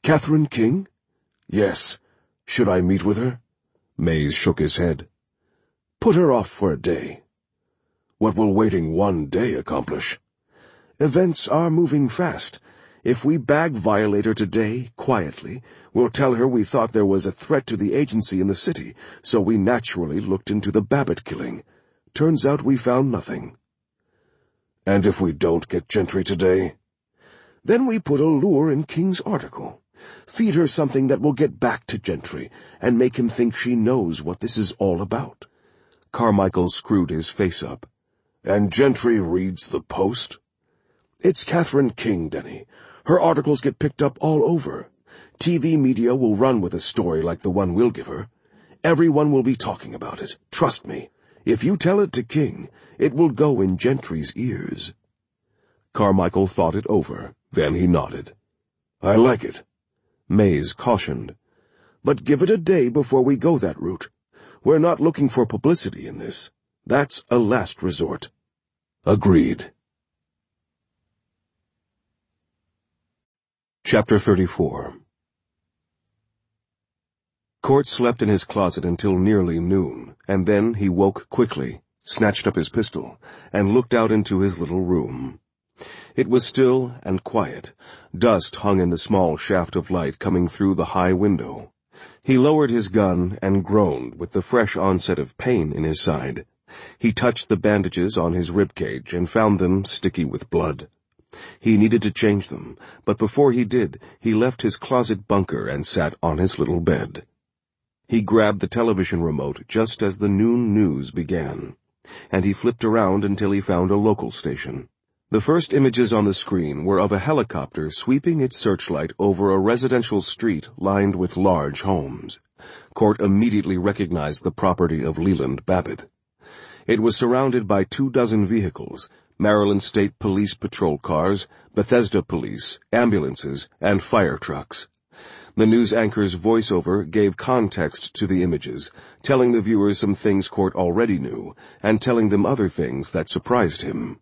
Catherine King? Yes. Should I meet with her? Mays shook his head. Put her off for a day. What will waiting 1 day accomplish? Events are moving fast. If we bag Violator today, quietly, we'll tell her we thought there was a threat to the agency in the city, so we naturally looked into the Babbitt killing. Turns out we found nothing. And if we don't get Gentry today? Then we put a lure in King's article. Feed her something that will get back to Gentry, and make him think she knows what this is all about. Carmichael screwed his face up. And Gentry reads the Post? It's Catherine King, Denny. Her articles get picked up all over. TV media will run with a story like the one we'll give her. Everyone will be talking about it. Trust me. If you tell it to King, it will go in Gentry's ears. Carmichael thought it over. Then he nodded. I like it. Mays cautioned. But give it a day before we go that route. We're not looking for publicity in this. That's a last resort. Agreed. Chapter 34. Court slept in his closet until nearly noon, and then he woke quickly, snatched up his pistol, and looked out into his little room. It was still and quiet. Dust hung in the small shaft of light coming through the high window. He lowered his gun and groaned with the fresh onset of pain in his side. He touched the bandages on his ribcage and found them sticky with blood. He needed to change them, but before he did, he left his closet bunker and sat on his little bed. He grabbed the television remote just as the noon news began, and he flipped around until he found a local station. The first images on the screen were of a helicopter sweeping its searchlight over a residential street lined with large homes. Court immediately recognized the property of Leland Babbitt. It was surrounded by 24 vehicles, Maryland State Police patrol cars, Bethesda police, ambulances, and fire trucks. The news anchor's voiceover gave context to the images, telling the viewers some things Court already knew, and telling them other things that surprised him.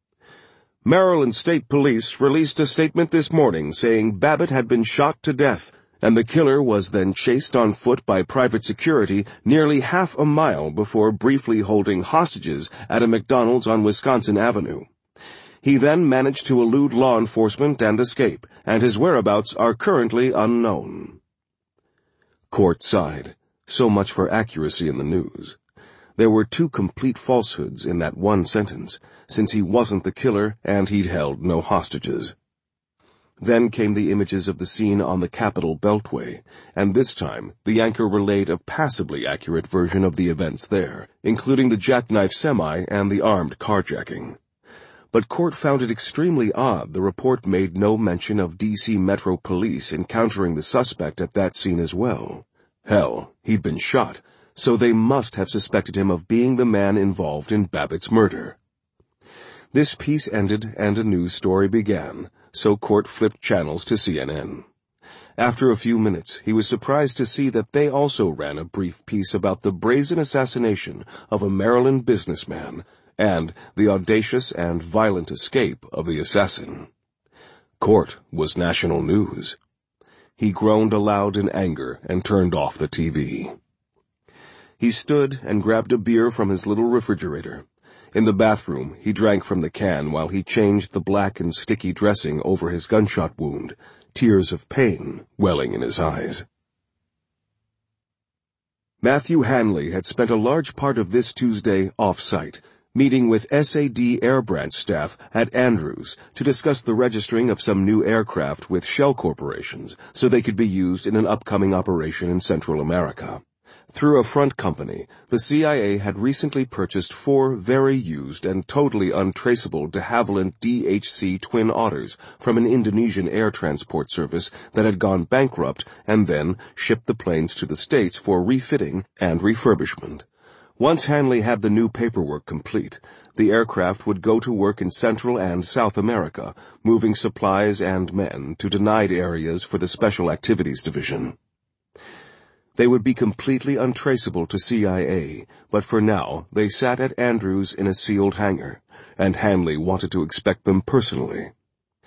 Maryland State Police released a statement this morning saying Babbitt had been shot to death, and the killer was then chased on foot by private security nearly half a mile before briefly holding hostages at a McDonald's on Wisconsin Avenue. He then managed to elude law enforcement and escape, and his whereabouts are currently unknown. Court sighed. So much for accuracy in the news. There were 2 complete falsehoods in that one sentence, since he wasn't the killer and he'd held no hostages. Then came the images of the scene on the Capitol Beltway, and this time the anchor relayed a passably accurate version of the events there, including the jackknife semi and the armed carjacking. But Court found it extremely odd the report made no mention of D.C. Metro Police encountering the suspect at that scene as well. Hell, he'd been shot, so they must have suspected him of being the man involved in Babbitt's murder. This piece ended and a news story began, so Court flipped channels to CNN. After a few minutes, he was surprised to see that they also ran a brief piece about the brazen assassination of a Maryland businessman and the audacious and violent escape of the assassin. Court was national news. He groaned aloud in anger and turned off the TV. He stood and grabbed a beer from his little refrigerator. In the bathroom, he drank from the can while he changed the black and sticky dressing over his gunshot wound, tears of pain welling in his eyes. Matthew Hanley had spent a large part of this Tuesday off-site, meeting with SAD Air Branch staff at Andrews to discuss the registering of some new aircraft with shell corporations so they could be used in an upcoming operation in Central America. Through a front company, the CIA had recently purchased 4 very used and totally untraceable de Havilland DHC Twin Otters from an Indonesian air transport service that had gone bankrupt and then shipped the planes to the States for refitting and refurbishment. Once Hanley had the new paperwork complete, the aircraft would go to work in Central and South America, moving supplies and men to denied areas for the Special Activities Division. They would be completely untraceable to CIA, but for now they sat at Andrews in a sealed hangar, and Hanley wanted to inspect them personally.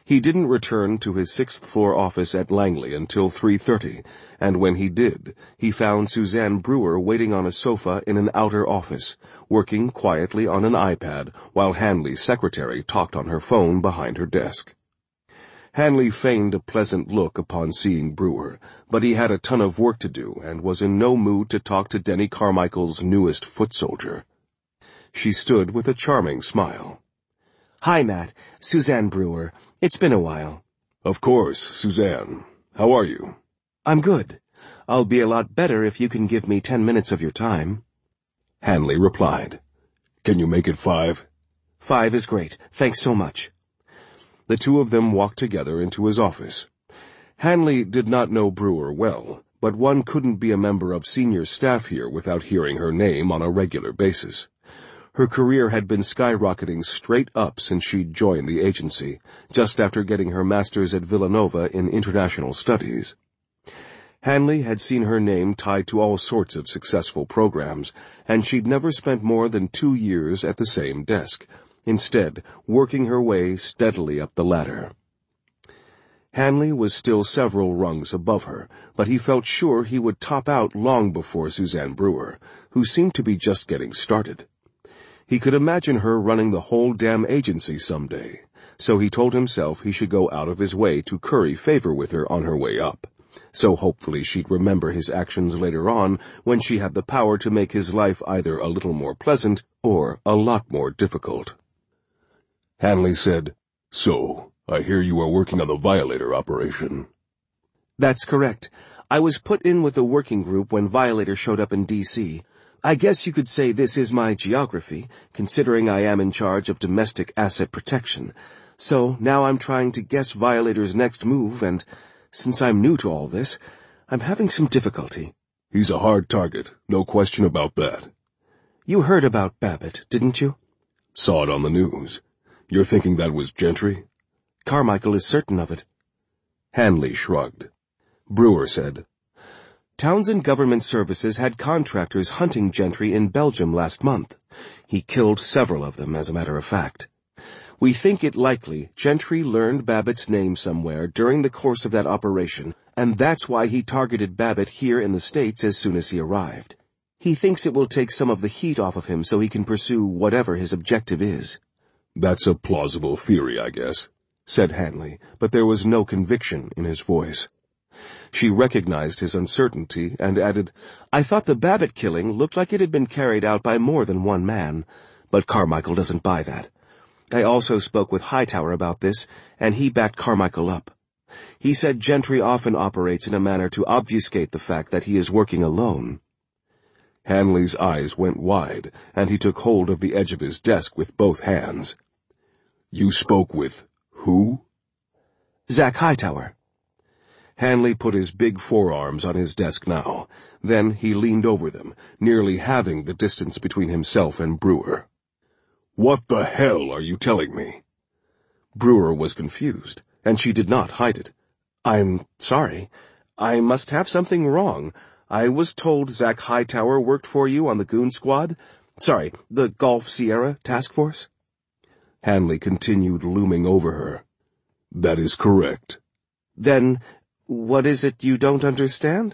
He didn't return to his sixth-floor office at Langley until 3:30, and when he did, he found Suzanne Brewer waiting on a sofa in an outer office, working quietly on an iPad while Hanley's secretary talked on her phone behind her desk. Hanley feigned a pleasant look upon seeing Brewer, but he had a ton of work to do and was in no mood to talk to Denny Carmichael's newest foot soldier. She stood with a charming smile. "Hi, Matt. Suzanne Brewer. It's been a while." "Of course, Suzanne. How are you?" "I'm good. I'll be a lot better if you can give me 10 minutes of your time." Hanley replied. "Can you make it 5? 5 is great. Thanks so much." The two of them walked together into his office. Hanley did not know Brewer well, but one couldn't be a member of senior staff here without hearing her name on a regular basis. Her career had been skyrocketing straight up since she'd joined the agency, just after getting her master's at Villanova in international studies. Hanley had seen her name tied to all sorts of successful programs, and she'd never spent more than 2 years at the same desk, instead working her way steadily up the ladder. Hanley was still several rungs above her, but he felt sure he would top out long before Suzanne Brewer, who seemed to be just getting started. He could imagine her running the whole damn agency someday, so he told himself he should go out of his way to curry favor with her on her way up. So hopefully she'd remember his actions later on when she had the power to make his life either a little more pleasant or a lot more difficult. Hanley said, "So, I hear you are working on the Violator operation." "That's correct. I was put in with the working group when Violator showed up in D.C. I guess you could say this is my geography, considering I am in charge of domestic asset protection. So now I'm trying to guess Violator's next move, and since I'm new to all this, I'm having some difficulty." "He's a hard target, no question about that." "You heard about Babbitt, didn't you?" "Saw it on the news. You're thinking that was Gentry?" "Carmichael is certain of it." Hanley shrugged. Brewer said, "Townsend Government Services had contractors hunting Gentry in Belgium last month. He killed several of them, as a matter of fact. We think it likely Gentry learned Babbitt's name somewhere during the course of that operation, and that's why he targeted Babbitt here in the States as soon as he arrived. He thinks it will take some of the heat off of him so he can pursue whatever his objective is." "That's a plausible theory, I guess," said Hanley, but there was no conviction in his voice. She recognized his uncertainty and added, "I thought the Babbitt killing looked like it had been carried out by more than one man, but Carmichael doesn't buy that. I also spoke with Hightower about this, and he backed Carmichael up. He said Gentry often operates in a manner to obfuscate the fact that he is working alone." Hanley's eyes went wide, and he took hold of the edge of his desk with both hands. "You spoke with who?" "Zach Hightower." Hanley put his big forearms on his desk now. Then he leaned over them, nearly halving the distance between himself and Brewer. "What the hell are you telling me?" Brewer was confused, and she did not hide it. "I'm sorry. I must have something wrong. I was told Zach Hightower worked for you on the Goon Squad. Sorry, the Gulf Sierra Task Force." Hanley continued looming over her. "That is correct." "Then, what is it you don't understand?"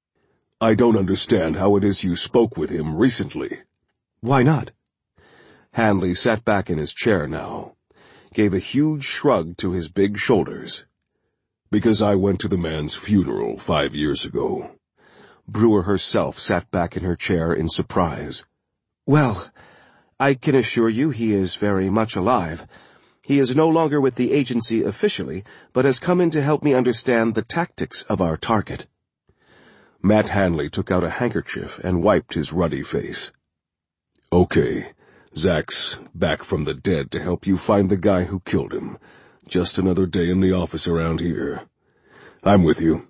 "I don't understand how it is you spoke with him recently." "Why not?" Hanley sat back in his chair now, gave a huge shrug to his big shoulders. "Because I went to the man's funeral 5 years ago." Brewer herself sat back in her chair in surprise. "Well, I can assure you he is very much alive. He is no longer with the agency officially, but has come in to help me understand the tactics of our target." Matt Hanley took out a handkerchief and wiped his ruddy face. "Okay, Zach's back from the dead to help you find the guy who killed him. Just another day in the office around here. I'm with you,"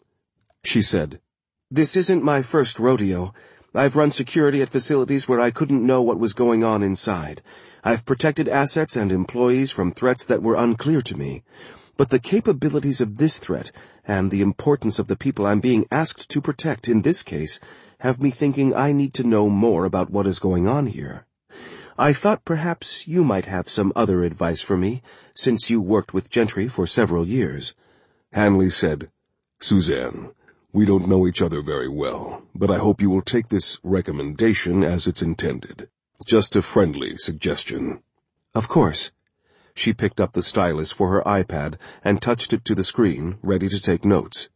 she said. "This isn't my first rodeo. I've run security at facilities where I couldn't know what was going on inside. I've protected assets and employees from threats that were unclear to me. But the capabilities of this threat, and the importance of the people I'm being asked to protect in this case, have me thinking I need to know more about what is going on here. I thought perhaps you might have some other advice for me, since you worked with Gentry for several years." Hanley said, "Suzanne, we don't know each other very well, but I hope you will take this recommendation as it's intended. Just a friendly suggestion." "Of course." She picked up the stylus for her iPad and touched it to the screen, ready to take notes.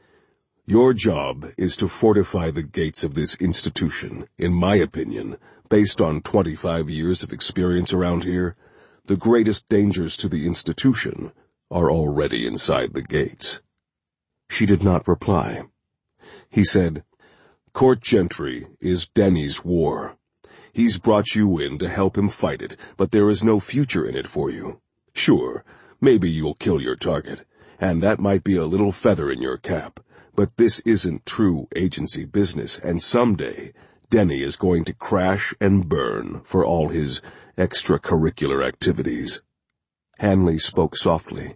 "Your job is to fortify the gates of this institution. In my opinion, based on 25 years of experience around here, the greatest dangers to the institution are already inside the gates." She did not reply. He said, "Court Gentry is Denny's war. He's brought you in to help him fight it, but there is no future in it for you. Sure, maybe you'll kill your target, and that might be a little feather in your cap, but this isn't true agency business, and someday Denny is going to crash and burn for all his extracurricular activities." Hanley spoke softly.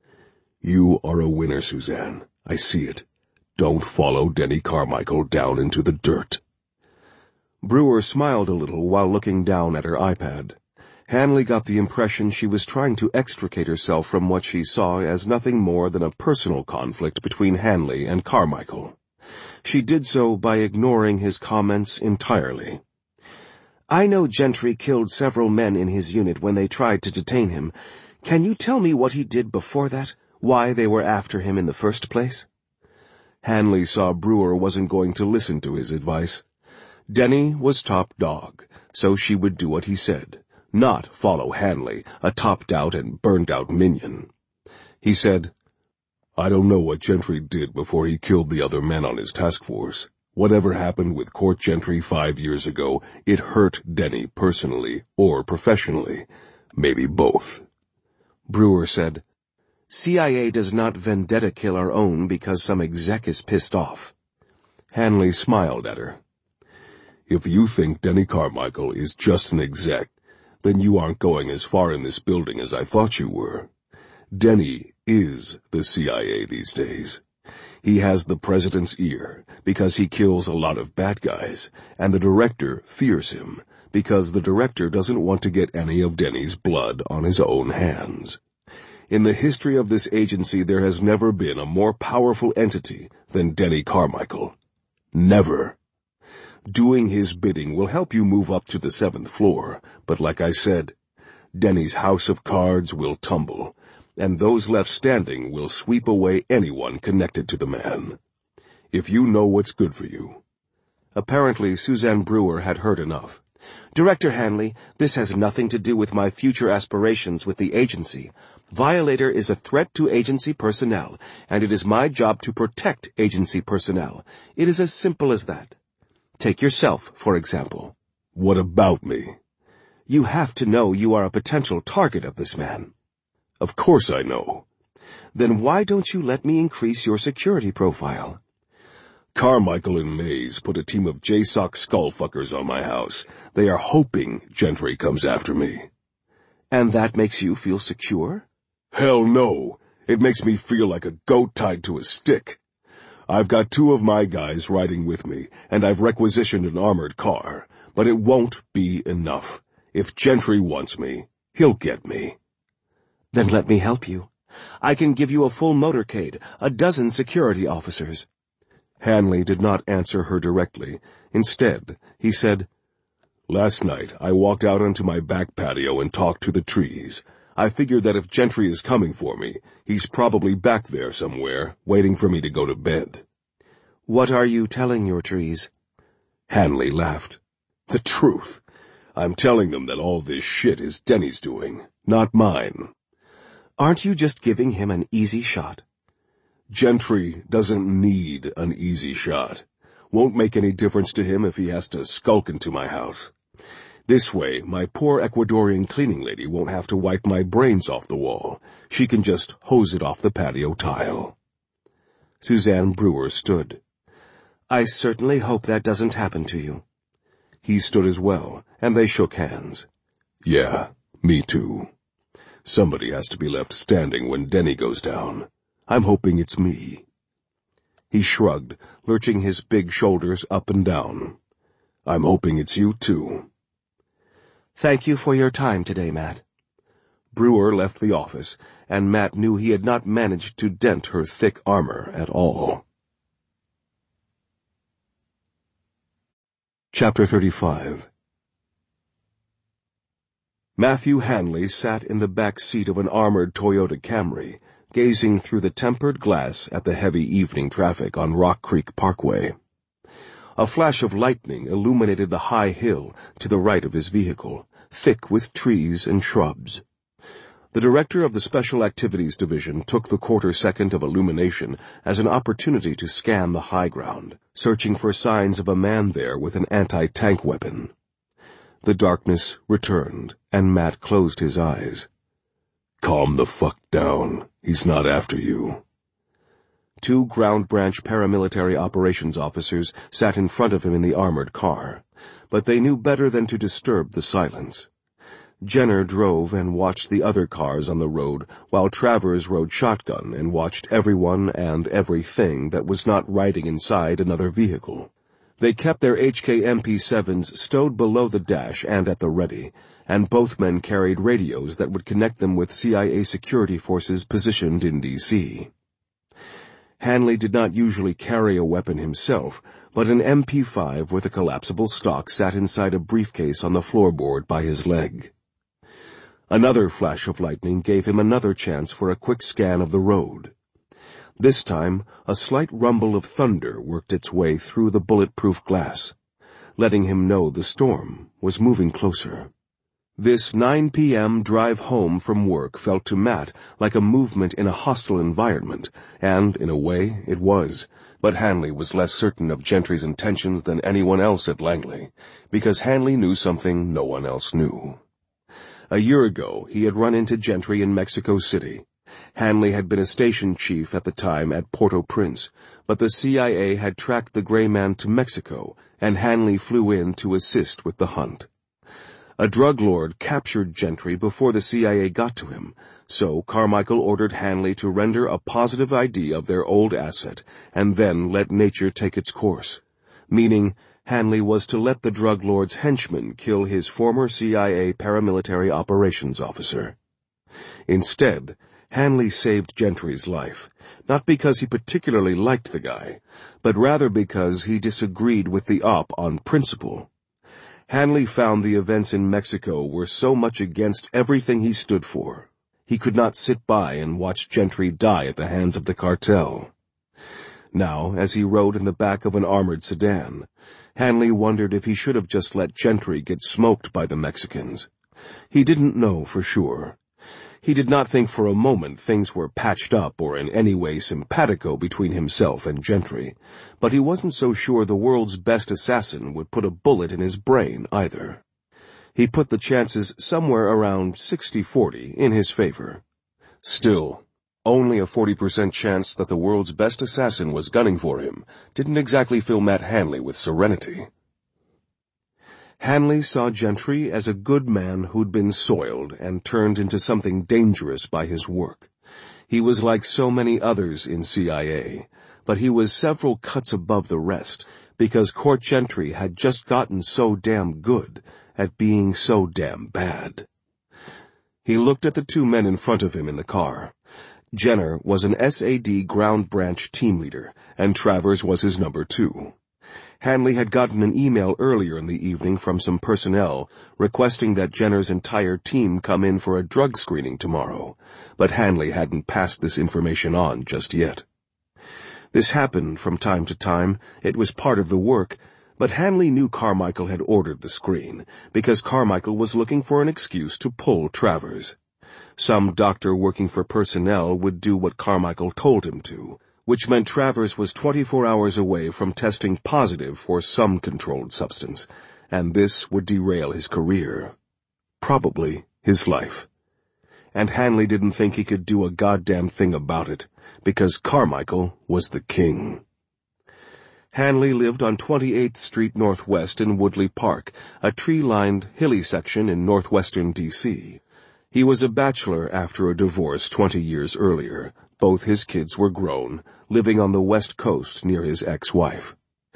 "You are a winner, Suzanne. I see it. Don't follow Denny Carmichael down into the dirt." Brewer smiled a little while looking down at her iPad. Hanley got the impression she was trying to extricate herself from what she saw as nothing more than a personal conflict between Hanley and Carmichael. She did so by ignoring his comments entirely. "I know Gentry killed several men in his unit when they tried to detain him. Can you tell me what he did before that? Why they were after him in the first place?" Hanley saw Brewer wasn't going to listen to his advice. Denny was top dog, so she would do what he said, not follow Hanley, a topped-out and burned-out minion. He said, "I don't know what Gentry did before he killed the other men on his task force. Whatever happened with Court Gentry 5 years ago, it hurt Denny personally or professionally. Maybe both." Brewer said, "CIA does not vendetta kill our own because some exec is pissed off." Hanley smiled at her. "If you think Denny Carmichael is just an exec, then you aren't going as far in this building as I thought you were. Denny is the CIA these days. He has the president's ear because he kills a lot of bad guys, and the director fears him because the director doesn't want to get any of Denny's blood on his own hands. In the history of this agency, there has never been a more powerful entity than Denny Carmichael. Never. Doing his bidding will help you move up to the 7th floor, but like I said, Denny's house of cards will tumble, and those left standing will sweep away anyone connected to the man. If you know what's good for you." Apparently, Suzanne Brewer had heard enough. "Director Hanley, this has nothing to do with my future aspirations with the agency. Violator is a threat to agency personnel, and it is my job to protect agency personnel. It is as simple as that. Take yourself, for example." "What about me?" "You have to know you are a potential target of this man." "Of course I know." "Then why don't you let me increase your security profile?" "Carmichael and Mays put a team of JSOC skullfuckers on my house. They are hoping Gentry comes after me." "And that makes you feel secure?" "Hell no. It makes me feel like a goat tied to a stick. I've got 2 of my guys riding with me, and I've requisitioned an armored car, but it won't be enough. If Gentry wants me, he'll get me." "Then let me help you. I can give you a full motorcade, a dozen security officers." Hanley did not answer her directly. Instead, he said, "Last night I walked out onto my back patio and talked to the trees. I figured that if Gentry is coming for me, he's probably back there somewhere, waiting for me to go to bed." "What are you telling your trees?" Hanley laughed. "The truth. I'm telling them that all this shit is Denny's doing, not mine." "Aren't you just giving him an easy shot?" "Gentry doesn't need an easy shot. Won't make any difference to him if he has to skulk into my house. This way, my poor Ecuadorian cleaning lady won't have to wipe my brains off the wall. She can just hose it off the patio tile." Suzanne Brewer stood. "I certainly hope that doesn't happen to you." He stood as well, and they shook hands. "Yeah, me too. Somebody has to be left standing when Denny goes down. I'm hoping it's me." He shrugged, lurching his big shoulders up and down. "I'm hoping it's you too." Thank you for your time today, Matt. Brewer left the office, and Matt knew he had not managed to dent her thick armor at all. Chapter 35. Matthew Hanley sat in the back seat of an armored Toyota Camry, gazing through the tempered glass at the heavy evening traffic on Rock Creek Parkway. A flash of lightning illuminated the high hill to the right of his vehicle, thick with trees and shrubs. The director of the Special Activities Division took the quarter-second of illumination as an opportunity to scan the high ground, searching for signs of a man there with an anti-tank weapon. The darkness returned, and Matt closed his eyes. "Calm the fuck down. He's not after you." 2 Ground Branch paramilitary operations officers sat in front of him in the armored car, but they knew better than to disturb the silence. Jenner drove and watched the other cars on the road, while Travers rode shotgun and watched everyone and everything that was not riding inside another vehicle. They kept their HK MP7s stowed below the dash and at the ready, and both men carried radios that would connect them with CIA security forces positioned in D.C. Hanley did not usually carry a weapon himself, but an MP5 with a collapsible stock sat inside a briefcase on the floorboard by his leg. Another flash of lightning gave him another chance for a quick scan of the road. This time, a slight rumble of thunder worked its way through the bulletproof glass, letting him know the storm was moving closer. This 9 p.m. drive home from work felt to Matt like a movement in a hostile environment, and, in a way, it was. But Hanley was less certain of Gentry's intentions than anyone else at Langley, because Hanley knew something no one else knew. A year ago, he had run into Gentry in Mexico City. Hanley had been a station chief at the time at Port-au-Prince, but the CIA had tracked the gray man to Mexico, and Hanley flew in to assist with the hunt. A drug lord captured Gentry before the CIA got to him, so Carmichael ordered Hanley to render a positive ID of their old asset and then let nature take its course, meaning Hanley was to let the drug lord's henchman kill his former CIA paramilitary operations officer. Instead, Hanley saved Gentry's life, not because he particularly liked the guy, but rather because he disagreed with the op on principle. Hanley found the events in Mexico were so much against everything he stood for. He could not sit by and watch Gentry die at the hands of the cartel. Now, as he rode in the back of an armored sedan, Hanley wondered if he should have just let Gentry get smoked by the Mexicans. He didn't know for sure. He did not think for a moment things were patched up or in any way simpatico between himself and Gentry, but he wasn't so sure the world's best assassin would put a bullet in his brain either. He put the chances somewhere around 60-40 in his favor. Still, only a 40% chance that the world's best assassin was gunning for him didn't exactly fill Matt Hanley with serenity. Hanley saw Gentry as a good man who'd been soiled and turned into something dangerous by his work. He was like so many others in CIA, but he was several cuts above the rest, because Court Gentry had just gotten so damn good at being so damn bad. He looked at the 2 men in front of him in the car. Jenner was an SAD Ground Branch team leader, and Travers was his number 2. Hanley had gotten an email earlier in the evening from some personnel requesting that Jenner's entire team come in for a drug screening tomorrow, but Hanley hadn't passed this information on just yet. This happened from time to time. It was part of the work, but Hanley knew Carmichael had ordered the screen, because Carmichael was looking for an excuse to pull Travers. Some doctor working for personnel would do what Carmichael told him to, which meant Travers was 24 hours away from testing positive for some controlled substance, and this would derail his career. Probably his life. And Hanley didn't think he could do a goddamn thing about it, because Carmichael was the king. Hanley lived on 28th Street Northwest in Woodley Park, a tree-lined, hilly section in northwestern D.C. He was a bachelor after a divorce 20 years earlier. Both his kids were grown, living on the West Coast near his ex-wife.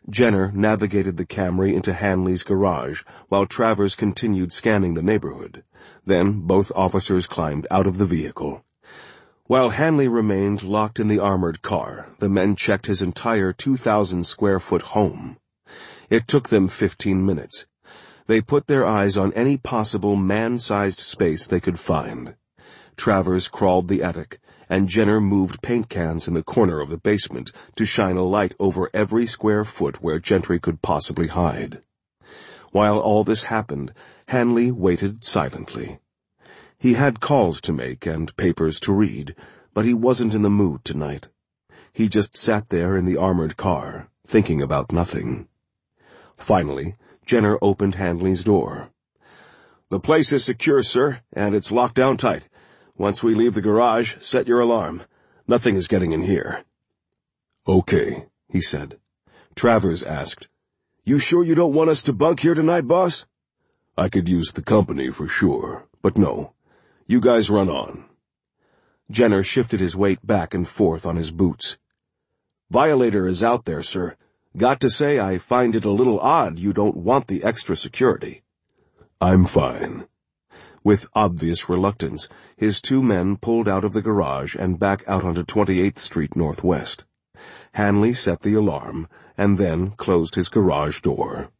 Jenner navigated the Camry into Hanley's garage while Travers continued scanning the neighborhood. Then both officers climbed out of the vehicle. While Hanley remained locked in the armored car, the men checked his entire 2,000-square-foot home. It took them 15 minutes. They put their eyes on any possible man-sized space they could find. Travers crawled the attic, and Jenner moved paint cans in the corner of the basement to shine a light over every square foot where Gentry could possibly hide. While all this happened, Hanley waited silently. He had calls to make and papers to read, but he wasn't in the mood tonight. He just sat there in the armored car, thinking about nothing. Finally, Jenner opened Hanley's door. "The place is secure, sir, and it's locked down tight. Once we leave the garage, set your alarm. Nothing is getting in here." "Okay," he said. Travers asked, "You sure you don't want us to bunk here tonight, boss?" "I could use the company for sure, but no. You guys run on." Jenner shifted his weight back and forth on his boots. "Violator is out there, sir. Got to say, I find it a little odd you don't want the extra security." "I'm fine." With obvious reluctance, his two men pulled out of the garage and back out onto 28th Street Northwest. Hanley set the alarm, and then closed his garage door.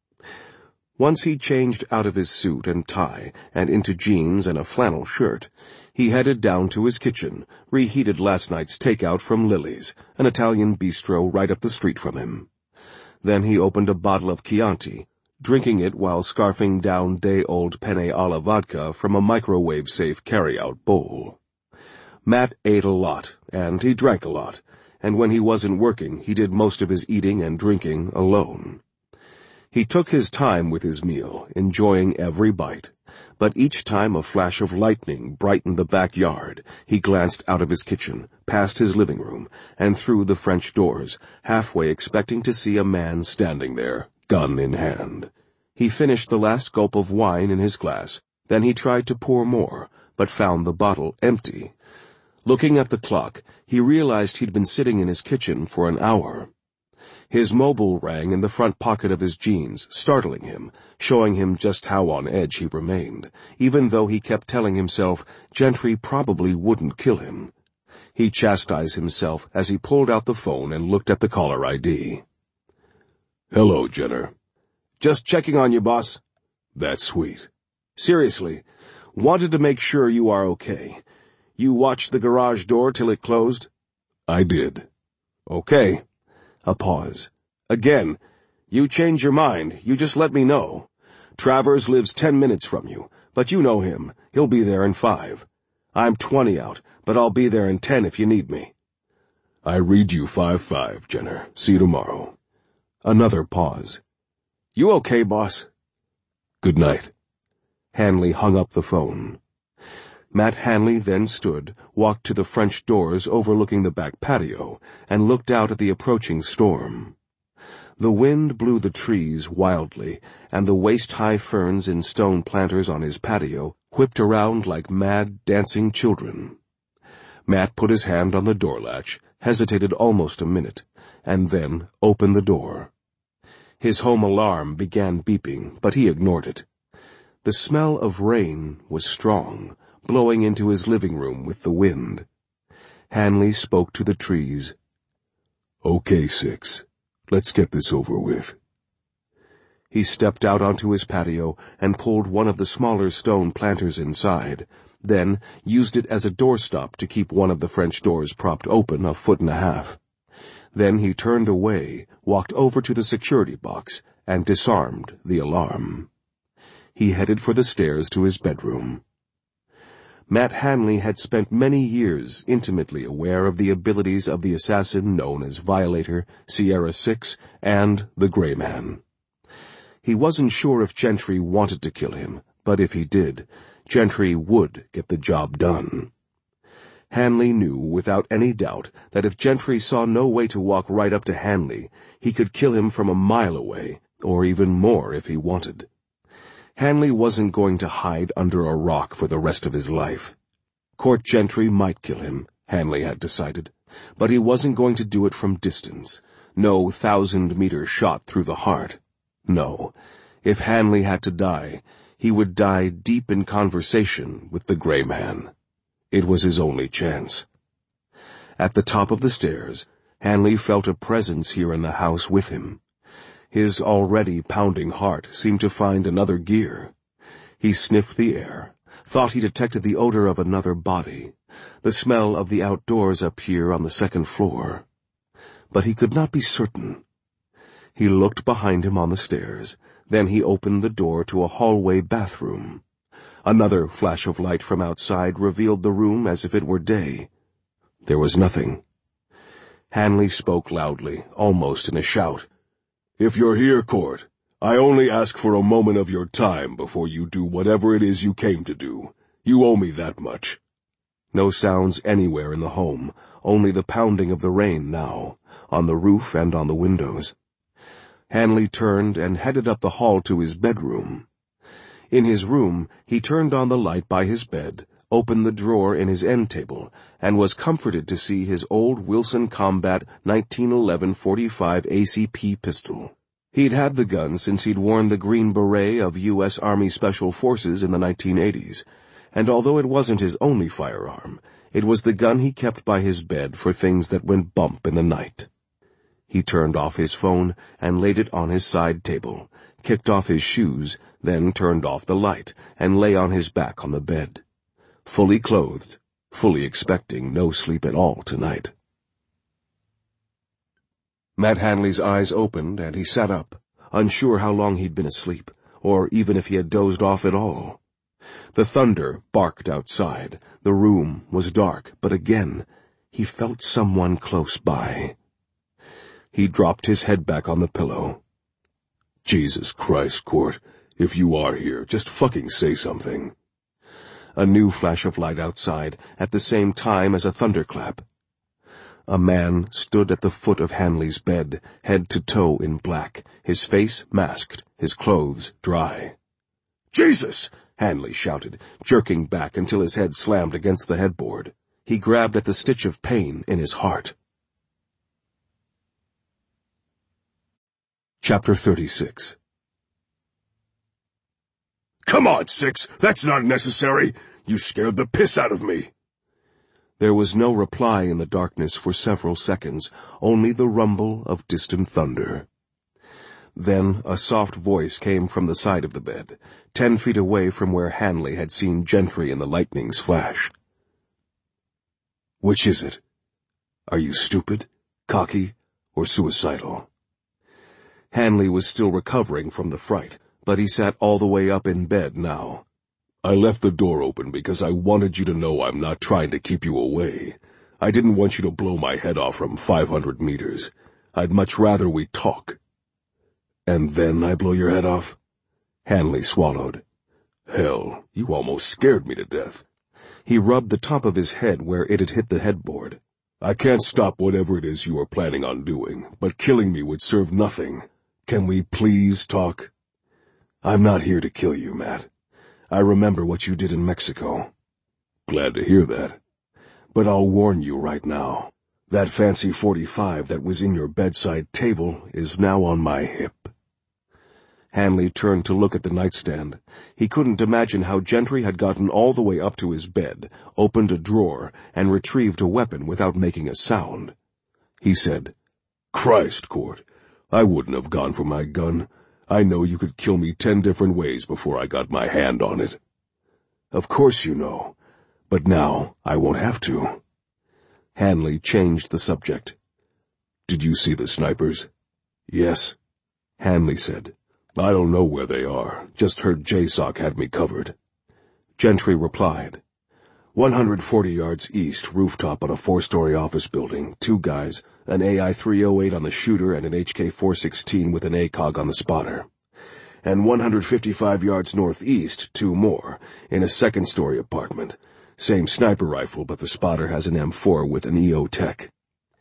Once he changed out of his suit and tie and into jeans and a flannel shirt, he headed down to his kitchen, reheated last night's takeout from Lily's, an Italian bistro right up the street from him. Then he opened a bottle of Chianti, drinking it while scarfing down day-old penne alla vodka from a microwave-safe carry-out bowl. Matt ate a lot, and he drank a lot, and when he wasn't working, he did most of his eating and drinking alone. He took his time with his meal, enjoying every bite, but each time a flash of lightning brightened the backyard, he glanced out of his kitchen, past his living room, and through the French doors, halfway expecting to see a man standing there, gun in hand. He finished the last gulp of wine in his glass, then he tried to pour more, but found the bottle empty. Looking at the clock, he realized he'd been sitting in his kitchen for an hour. His mobile rang in the front pocket of his jeans, startling him, showing him just how on edge he remained, even though he kept telling himself Gentry probably wouldn't kill him. He chastised himself as he pulled out the phone and looked at the caller ID. "Hello, Jenner." "Just checking on you, boss." "That's sweet." "Seriously, wanted to make sure you are okay. You watched the garage door till it closed?" "I did." "Okay." A pause. "Again, you change your mind, you just let me know. Travers lives 10 minutes from you, but you know him. He'll be there in 5. I'm 20 out, but I'll be there in 10 if you need me." "I read you 5-5, Jenner. See you tomorrow." Another pause. "You okay, boss?" "Good night." Hanley hung up the phone. Matt Hanley then stood, walked to the French doors overlooking the back patio, and looked out at the approaching storm. The wind blew the trees wildly, and the waist-high ferns in stone planters on his patio whipped around like mad, dancing children. Matt put his hand on the door latch, hesitated almost a minute, and then opened the door. His home alarm began beeping, but he ignored it. The smell of rain was strong, blowing into his living room with the wind. Hanley spoke to the trees. "Okay, 6. Let's get this over with." He stepped out onto his patio and pulled one of the smaller stone planters inside, then used it as a doorstop to keep one of the French doors propped open 1.5 feet. Then he turned away, walked over to the security box, and disarmed the alarm. He headed for the stairs to his bedroom. Matt Hanley had spent many years intimately aware of the abilities of the assassin known as Violator, Sierra 6, and the Gray Man. He wasn't sure if Gentry wanted to kill him, but if he did, Gentry would get the job done. Hanley knew without any doubt that if Gentry saw no way to walk right up to Hanley, he could kill him from a mile away, or even more if he wanted. Hanley wasn't going to hide under a rock for the rest of his life. Court Gentry might kill him, Hanley had decided, but he wasn't going to do it from distance, No 1,000-meter shot through the heart. No, if Hanley had to die, he would die deep in conversation with the gray man. It was his only chance. At the top of the stairs, Hanley felt a presence here in the house with him. His already pounding heart seemed to find another gear. He sniffed the air, thought he detected the odor of another body, the smell of the outdoors up here on the second floor. But he could not be certain. He looked behind him on the stairs, then he opened the door to a hallway bathroom. Another flash of light from outside revealed the room as if it were day. There was nothing. Hanley spoke loudly, almost in a shout. "If you're here, Court, I only ask for a moment of your time before you do whatever it is you came to do. You owe me that much." No sounds anywhere in the home, only the pounding of the rain now, on the roof and on the windows. Hanley turned and headed up the hall to his bedroom. In his room, he turned on the light by his bed, opened the drawer in his end table, and was comforted to see his old Wilson Combat 1911 45 ACP pistol. He'd had the gun since he'd worn the Green Beret of U.S. Army Special Forces in the 1980s, and although it wasn't his only firearm, it was the gun he kept by his bed for things that went bump in the night. He turned off his phone and laid it on his side table, kicked off his shoes, then turned off the light, and lay on his back on the bed. Fully clothed, fully expecting no sleep at all tonight. Matt Hanley's eyes opened and he sat up, unsure how long he'd been asleep, or even if he had dozed off at all. The thunder barked outside, the room was dark, but again, he felt someone close by. He dropped his head back on the pillow. "Jesus Christ, Court, if you are here, just fucking say something." A new flash of light outside, at the same time as a thunderclap. A man stood at the foot of Hanley's bed, head to toe in black, his face masked, his clothes dry. "Jesus!" Hanley shouted, jerking back until his head slammed against the headboard. He grabbed at the stitch of pain in his heart. Chapter 36. "Come on, Six! That's not necessary! You scared the piss out of me!" There was no reply in the darkness for several seconds, only the rumble of distant thunder. Then a soft voice came from the side of the bed, 10 feet away from where Hanley had seen Gentry in the lightning's flash. "Which is it? Are you stupid, cocky, or suicidal?" Hanley was still recovering from the fright, but he sat all the way up in bed now. "I left the door open because I wanted you to know I'm not trying to keep you away. I didn't want you to blow my head off from 500 meters. I'd much rather we talk." "And then I blow your head off?" Hanley swallowed. "Hell, you almost scared me to death." He rubbed the top of his head where it had hit the headboard. "I can't stop whatever it is you are planning on doing, but killing me would serve nothing. Can we please talk?" "I'm not here to kill you, Matt. I remember what you did in Mexico." "Glad to hear that. But I'll warn you right now. That fancy .45 that was in your bedside table is now on my hip." Hanley turned to look at the nightstand. He couldn't imagine how Gentry had gotten all the way up to his bed, opened a drawer, and retrieved a weapon without making a sound. He said, "Christ, Court, I wouldn't have gone for my gun. I know you could kill me 10 different ways before I got my hand on it." "Of course you know, but now I won't have to." Hanley changed the subject. "Did you see the snipers?" "Yes," Hanley said. "I don't know where they are. Just heard JSOC had me covered." Gentry replied, 140 yards east, rooftop on a 4-story office building, 2 guys, an AI-308 on the shooter and an HK-416 with an ACOG on the spotter. And 155 yards northeast, 2 more, in a 2nd-story apartment. Same sniper rifle, but the spotter has an M4 with an EO tech.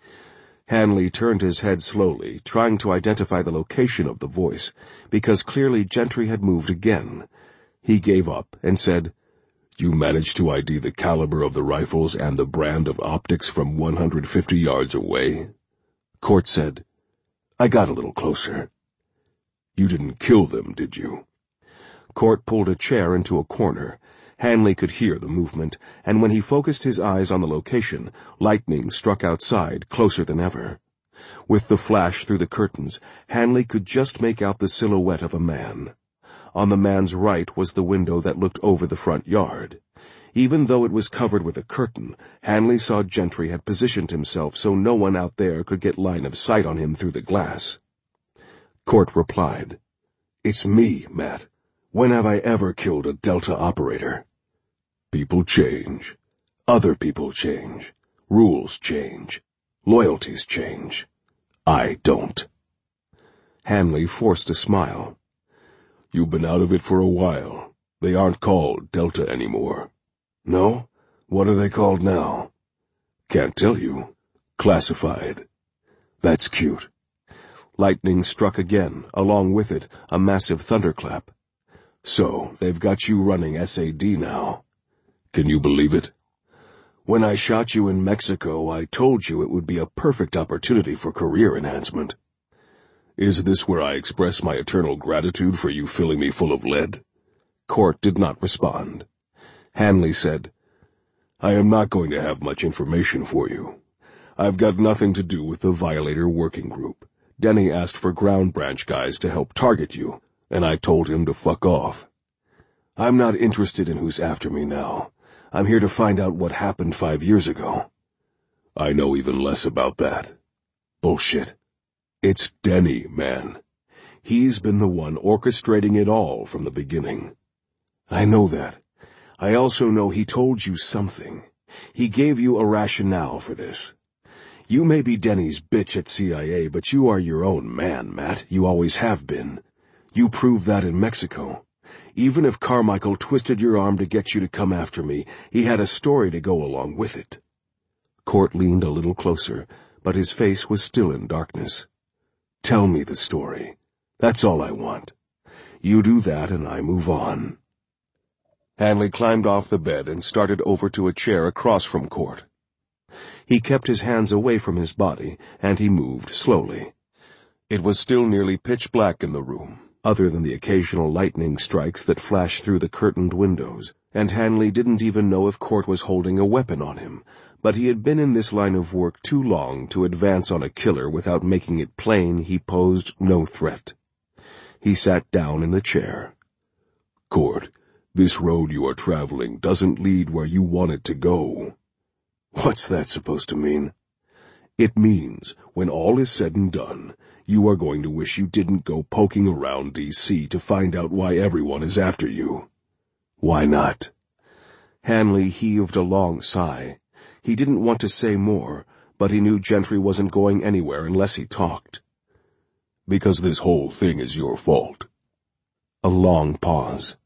Hanley turned his head slowly, trying to identify the location of the voice, because clearly Gentry had moved again. He gave up and said, "You managed to ID the caliber of the rifles and the brand of optics from 150 yards away?" Court said, I got a little closer. You didn't kill them, did you? Court pulled a chair into a corner. Hanley could hear the movement, and when he focused his eyes on the location, lightning struck outside, closer than ever. With the flash through the curtains, Hanley could just make out the silhouette of a man. On the man's right was the window that looked over the front yard. Even though it was covered with a curtain, Hanley saw Gentry had positioned himself so no one out there could get line of sight on him through the glass. Court replied, "It's me, Matt. When have I ever killed a Delta operator? People change. Other people change. Rules change. Loyalties change. I don't." Hanley forced a smile. You've been out of it for a while. They aren't called Delta anymore. No? What are they called now? Can't tell you. Classified. That's cute. Lightning struck again, along with it a massive thunderclap. So, they've got you running SAD now. Can you believe it? When I shot you in Mexico, I told you it would be a perfect opportunity for career enhancement. Is this where I express my eternal gratitude for you filling me full of lead? Court did not respond. Hanley said, I am not going to have much information for you. I've got nothing to do with the Violator Working Group. Denny asked for ground branch guys to help target you, and I told him to fuck off. I'm not interested in who's after me now. I'm here to find out what happened 5 years ago. I know even less about that. Bullshit. It's Denny, man. He's been the one orchestrating it all from the beginning. I know that. I also know he told you something. He gave you a rationale for this. You may be Denny's bitch at CIA, but you are your own man, Matt. You always have been. You proved that in Mexico. Even if Carmichael twisted your arm to get you to come after me, he had a story to go along with it. Court leaned a little closer, but his face was still in darkness. Tell me the story. That's all I want. You do that and I move on. Hanley climbed off the bed and started over to a chair across from Court. He kept his hands away from his body, and he moved slowly. It was still nearly pitch black in the room, other than the occasional lightning strikes that flashed through the curtained windows, and Hanley didn't even know if Court was holding a weapon on him, but he had been in this line of work too long to advance on a killer without making it plain he posed no threat. He sat down in the chair. Court, this road you are traveling doesn't lead where you want it to go. What's that supposed to mean? It means, when all is said and done, you are going to wish you didn't go poking around D.C. to find out why everyone is after you. Why not? Hanley heaved a long sigh. He didn't want to say more, but he knew Gentry wasn't going anywhere unless he talked. Because this whole thing is your fault. A long pause.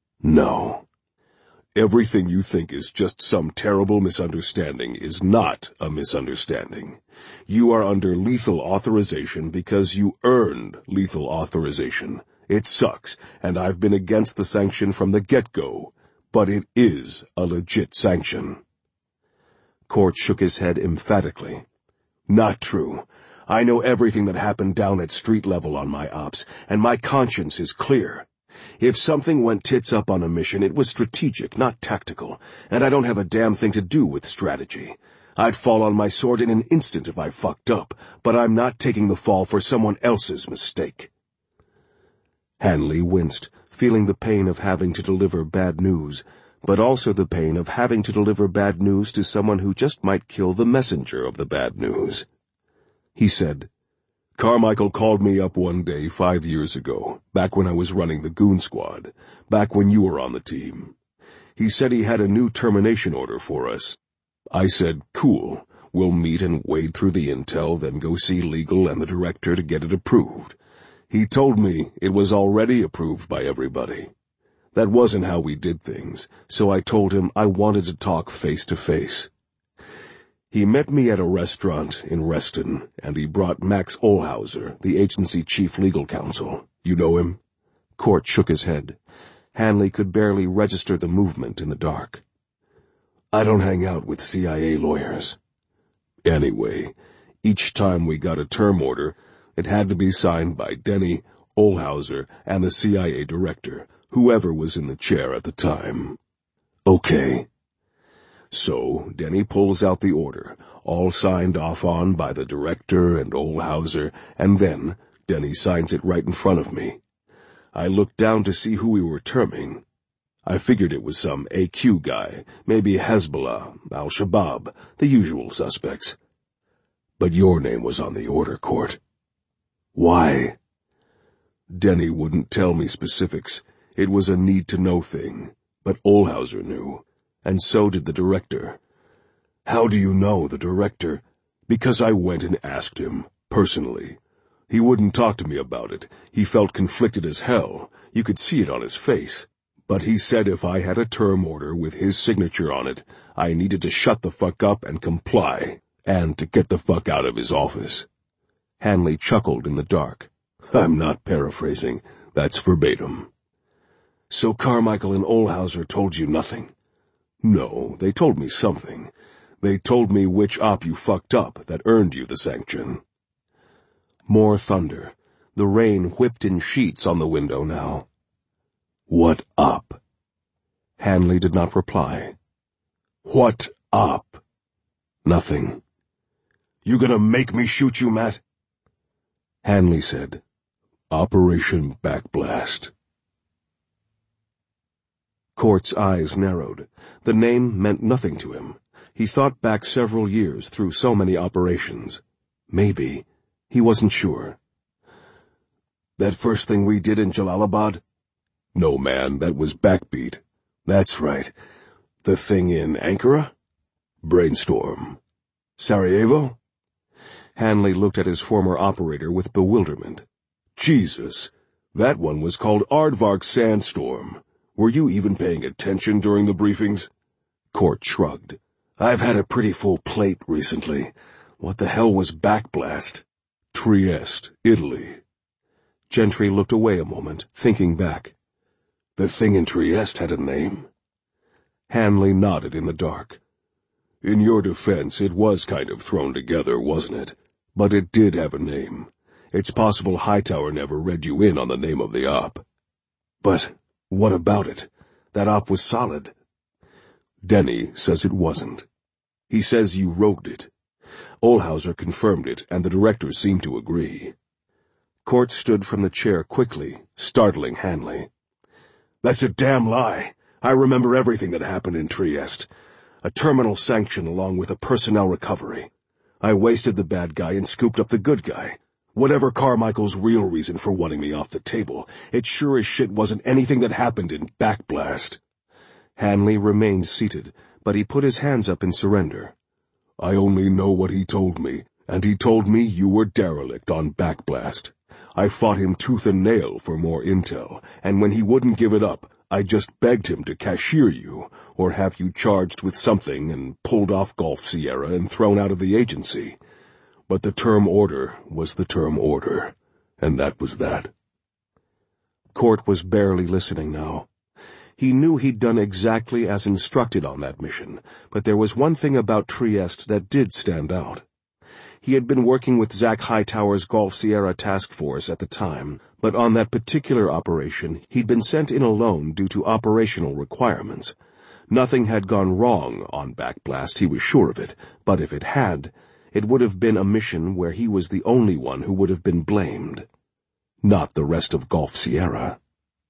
No. Everything you think is just some terrible misunderstanding is not a misunderstanding. You are under lethal authorization because you earned lethal authorization. It sucks, and I've been against the sanction from the get-go, but it is a legit sanction. Court shook his head emphatically. Not true. I know everything that happened down at street level on my ops, and my conscience is clear. If something went tits up on a mission, it was strategic, not tactical, and I don't have a damn thing to do with strategy. I'd fall on my sword in an instant if I fucked up, but I'm not taking the fall for someone else's mistake. Hanley winced, feeling the pain of having to deliver bad news, but also the pain of having to deliver bad news to someone who just might kill the messenger of the bad news. He said, Carmichael called me up one day 5 years ago, back when I was running the Goon Squad, back when you were on the team. He said he had a new termination order for us. I said, cool, we'll meet and wade through the intel, then go see legal and the director to get it approved. He told me it was already approved by everybody. That wasn't how we did things, so I told him I wanted to talk face to face. He met me at a restaurant in Reston, and he brought Max Olhauser, the agency chief legal counsel. You know him? Court shook his head. Hanley could barely register the movement in the dark. I don't hang out with CIA lawyers. Anyway, each time we got a term order, It had to be signed by Denny, Olhauser, and the CIA director, whoever was in the chair at the time. Okay. So, Denny pulls out the order, all signed off on by the director and Olhauser, and then Denny signs it right in front of me. I looked down to see who we were terming. I figured it was some AQ guy, maybe Hezbollah, Al-Shabaab, the usual suspects. But your name was on the order, Court. Why? Denny wouldn't tell me specifics. It was a need-to-know thing. But Olhauser knew, and so did the director. How do you know the director? Because I went and asked him, personally. He wouldn't talk to me about it. He felt conflicted as hell. You could see it on his face. But he said if I had a term order with his signature on it, I needed to shut the fuck up and comply, and to get the fuck out of his office. Hanley chuckled in the dark. I'm not paraphrasing. That's verbatim. So Carmichael and Olhauser told you nothing? No, they told me something. They told me which op you fucked up that earned you the sanction. More thunder. The rain whipped in sheets on the window now. What op? Hanley did not reply. What op? Nothing. You gonna make me shoot you, Matt? Hanley said, Operation Backblast. Court's eyes narrowed. The name meant nothing to him. He thought back several years through so many operations. Maybe. He wasn't sure. That first thing we did in Jalalabad? No, man, that was Backbeat. That's right. The thing in Ankara? Brainstorm. Sarajevo? Hanley looked at his former operator with bewilderment. Jesus, that one was called Aardvark Sandstorm. Were you even paying attention during the briefings? Court shrugged. I've had a pretty full plate recently. What the hell was Backblast? Trieste, Italy. Gentry looked away a moment, thinking back. The thing in Trieste had a name? Hanley nodded in the dark. In your defense, it was kind of thrown together, wasn't it? But it did have a name. It's possible Hightower never read you in on the name of the op. But what about it? That op was solid. Denny says it wasn't. He says you rogued it. Olhauser confirmed it, and the director seemed to agree. Court stood from the chair quickly, startling Hanley. That's a damn lie. I remember everything that happened in Trieste. A terminal sanction along with a personnel recovery. I wasted the bad guy and scooped up the good guy. Whatever Carmichael's real reason for wanting me off the table, it sure as shit wasn't anything that happened in Backblast. Hanley remained seated, but he put his hands up in surrender. I only know what he told me, and he told me you were derelict on Backblast. I fought him tooth and nail for more intel, and when he wouldn't give it up, I just begged him to cashier you, or have you charged with something and pulled off Gulf Sierra and thrown out of the agency. But the term order was the term order, and that was that. Court was barely listening now. He knew he'd done exactly as instructed on that mission, but there was one thing about Trieste that did stand out. He had been working with Zach Hightower's Gulf Sierra task force at the time, but on that particular operation he'd been sent in alone due to operational requirements. Nothing had gone wrong on Backblast, he was sure of it, but if it had, it would have been a mission where he was the only one who would have been blamed. Not the rest of Gulf Sierra.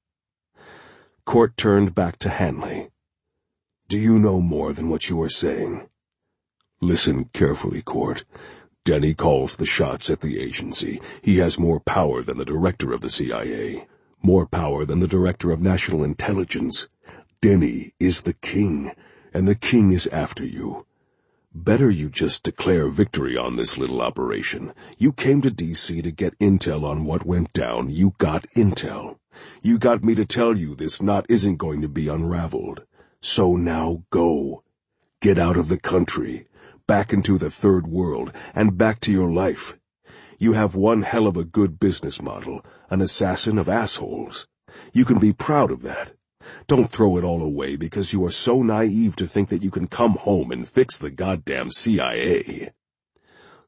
Court turned back to Hanley. Do you know more than what you are saying? Listen carefully, Court. Denny calls the shots at the agency. He has more power than the director of the CIA. More power than the director of national intelligence. Denny is the king, and the king is after you. Better you just declare victory on this little operation. You came to D.C. to get intel on what went down. You got intel. You got me to tell you this knot isn't going to be unraveled. So now go. Get out of the country. Back into the third world, and back to your life. You have one hell of a good business model, an assassin of assholes. You can be proud of that. Don't throw it all away because you are so naive to think that you can come home and fix the goddamn CIA.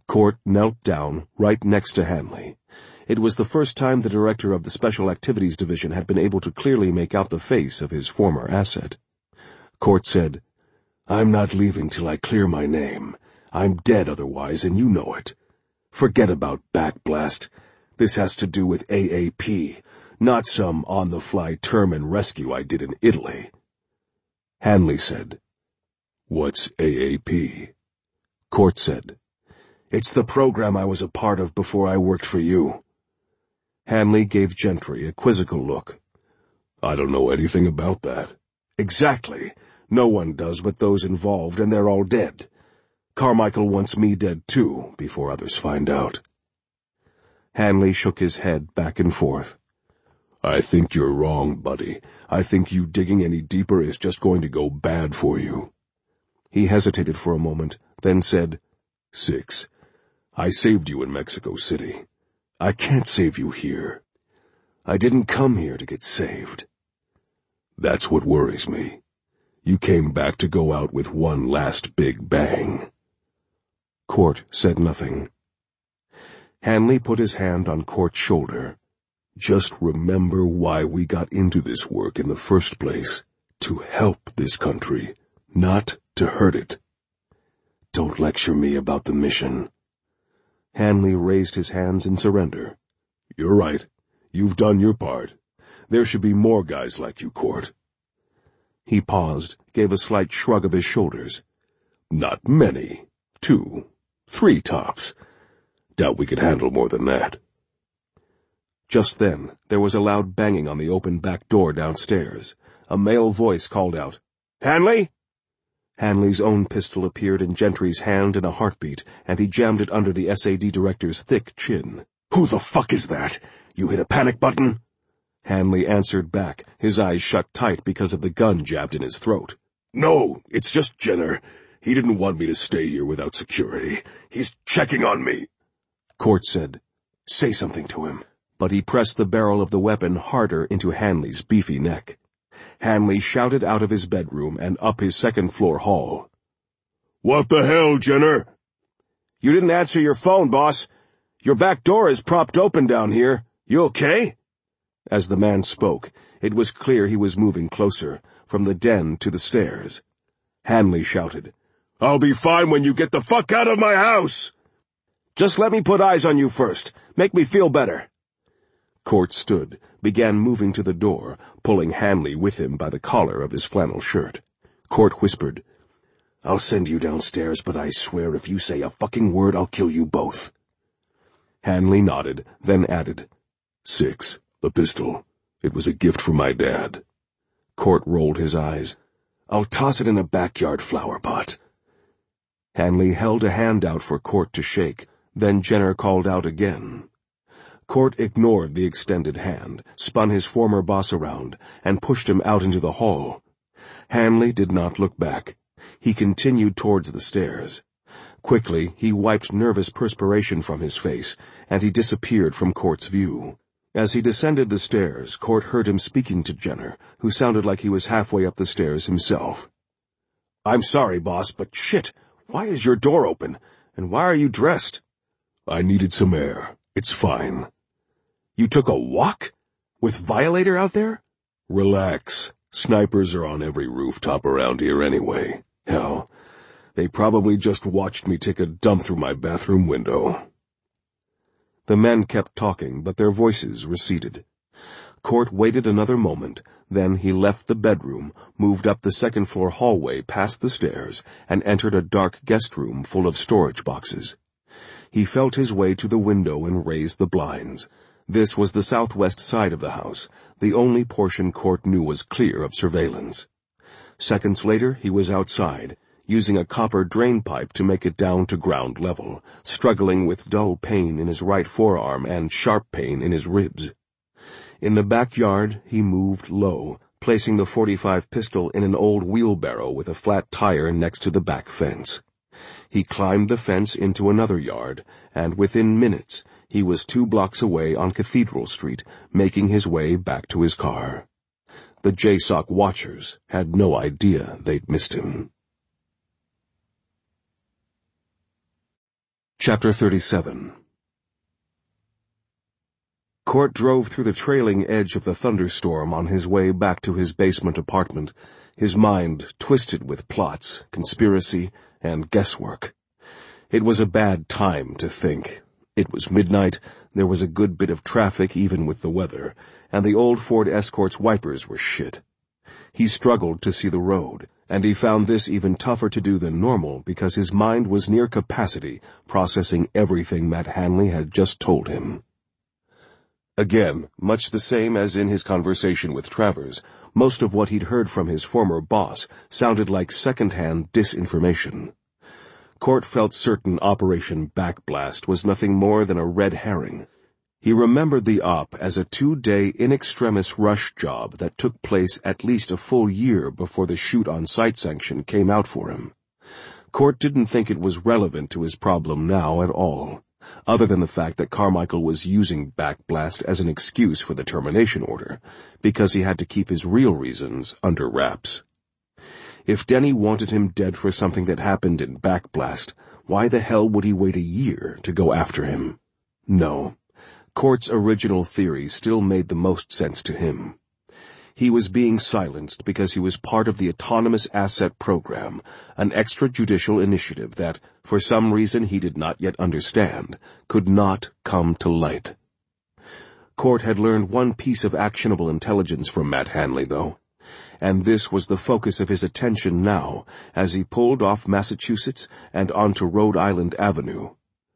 Court knelt down right next to Hanley. It was the first time the director of the Special Activities Division had been able to clearly make out the face of his former asset. Court said, "I'm not leaving till I clear my name. I'm dead otherwise, and you know it. Forget about Backblast. This has to do with AAP, not some on-the-fly term and rescue I did in Italy." Hanley said, "What's AAP?" Court said, "It's the program I was a part of before I worked for you." Hanley gave Gentry a quizzical look. "I don't know anything about that." "Exactly. No one does but those involved, and they're all dead. Carmichael wants me dead too, before others find out." Hanley shook his head back and forth. "I think you're wrong, buddy. I think you digging any deeper is just going to go bad for you." He hesitated for a moment, then said, "Six, I saved you in Mexico City. I can't save you here. I didn't come here to get saved. That's what worries me. You came back to go out with one last big bang." Court said nothing. Hanley put his hand on Court's shoulder. "Just remember why we got into this work in the first place. To help this country, not to hurt it. Don't lecture me about the mission." Hanley raised his hands in surrender. "You're right. You've done your part. There should be more guys like you, Court." He paused, gave a slight shrug of his shoulders. "Not many. 2, 3 tops. Doubt we could handle more than that." Just then, there was a loud banging on the open back door downstairs. A male voice called out, "Hanley?" Hanley's own pistol appeared in Gentry's hand in a heartbeat, and he jammed it under the SAD director's thick chin. "Who the fuck is that? You hit a panic button?" Hanley answered back, his eyes shut tight because of the gun jabbed in his throat. "No, it's just Jenner. He didn't want me to stay here without security. He's checking on me." Court said, "Say something to him." But he pressed the barrel of the weapon harder into Hanley's beefy neck. Hanley shouted out of his bedroom and up his second-floor hall. "What the hell, Jenner?" "You didn't answer your phone, boss. Your back door is propped open down here. You okay?" As the man spoke, it was clear he was moving closer, from the den to the stairs. Hanley shouted, "I'll be fine when you get the fuck out of my house!" "Just let me put eyes on you first. Make me feel better." Court stood, began moving to the door, pulling Hanley with him by the collar of his flannel shirt. Court whispered, "I'll send you downstairs, but I swear if you say a fucking word, I'll kill you both." Hanley nodded, then added, "6, the pistol. It was a gift from my dad." Court rolled his eyes. "I'll toss it in a backyard flower pot." Hanley held a hand out for Court to shake, then Jenner called out again. Court ignored the extended hand, spun his former boss around, and pushed him out into the hall. Hanley did not look back. He continued towards the stairs. Quickly, he wiped nervous perspiration from his face, and he disappeared from Court's view. As he descended the stairs, Court heard him speaking to Jenner, who sounded like he was halfway up the stairs himself. "I'm sorry, boss, but shit, why is your door open? And why are you dressed?" "I needed some air. It's fine." "You took a walk? With Violator out there?" "Relax. Snipers are on every rooftop around here anyway. Hell, they probably just watched me take a dump through my bathroom window." The men kept talking, but their voices receded. Court waited another moment, then he left the bedroom, moved up the second-floor hallway past the stairs, and entered a dark guest room full of storage boxes. He felt his way to the window and raised the blinds. This was the southwest side of the house, the only portion Court knew was clear of surveillance. Seconds later, he was outside, using a copper drain pipe to make it down to ground level, struggling with dull pain in his right forearm and sharp pain in his ribs. In the backyard, he moved low, placing the .45 pistol in an old wheelbarrow with a flat tire next to the back fence. He climbed the fence into another yard, and within minutes, he was 2 blocks away on Cathedral Street, making his way back to his car. The JSOC watchers had no idea they'd missed him. Chapter 37. Court drove through the trailing edge of the thunderstorm on his way back to his basement apartment, his mind twisted with plots, conspiracy, and guesswork. It was a bad time to think. It was midnight, there was a good bit of traffic even with the weather, and the old Ford Escort's wipers were shit. He struggled to see the road, and he found this even tougher to do than normal because his mind was near capacity, processing everything Matt Hanley had just told him. Again, much the same as in his conversation with Travers, most of what he'd heard from his former boss sounded like second-hand disinformation. Court felt certain Operation Backblast was nothing more than a red herring. He remembered the op as a 2-day in-extremis rush job that took place at least a full year before the shoot-on-sight sanction came out for him. Court didn't think it was relevant to his problem now at all, other than the fact that Carmichael was using Backblast as an excuse for the termination order, because he had to keep his real reasons under wraps. If Denny wanted him dead for something that happened in Backblast, why the hell would he wait a year to go after him? No. Court's original theory still made the most sense to him. He was being silenced because he was part of the Autonomous Asset Program, an extrajudicial initiative that, for some reason he did not yet understand, could not come to light. Court had learned one piece of actionable intelligence from Matt Hanley, though, and this was the focus of his attention now as he pulled off Massachusetts and onto Rhode Island Avenue.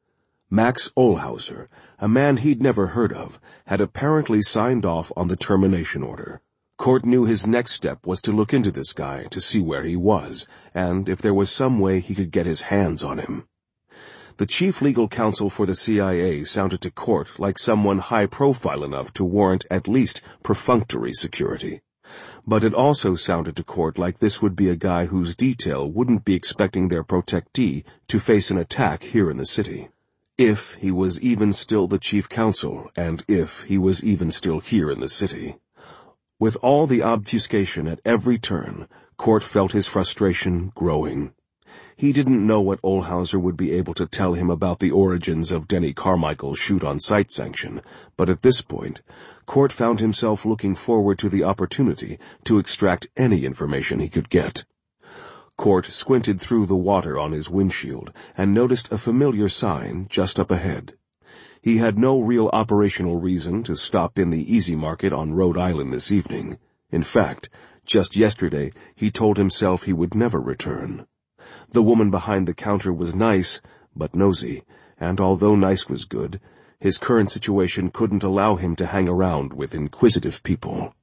Max Olhauser, a man he'd never heard of, had apparently signed off on the termination order. Court knew his next step was to look into this guy to see where he was, and if there was some way he could get his hands on him. The chief legal counsel for the CIA sounded to Court like someone high-profile enough to warrant at least perfunctory security. But it also sounded to Court like this would be a guy whose detail wouldn't be expecting their protectee to face an attack here in the city. If he was even still the chief counsel, and if he was even still here in the city. With all the obfuscation at every turn, Court felt his frustration growing. He didn't know what Olhauser would be able to tell him about the origins of Denny Carmichael's shoot-on-sight sanction, but at this point, Court found himself looking forward to the opportunity to extract any information he could get. Court squinted through the water on his windshield and noticed a familiar sign just up ahead. He had no real operational reason to stop in the Easy Market on Rhode Island this evening. In fact, just yesterday he told himself he would never return. The woman behind the counter was nice, but nosy, and although nice was good, his current situation couldn't allow him to hang around with inquisitive people.